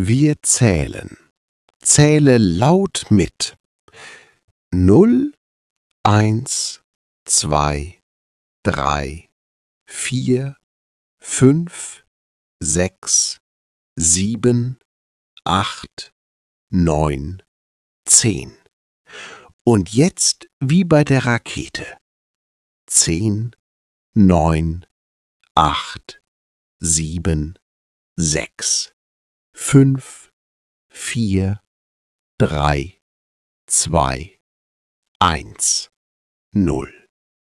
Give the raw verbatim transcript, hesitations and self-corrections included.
Wir zählen. Zähle laut mit. Null, eins, zwei, drei, vier, fünf, sechs, sieben, acht, neun, zehn. Und jetzt wie bei der Rakete. Zehn, neun, acht, sieben, sechs, fünf, vier, drei, zwei, eins, null.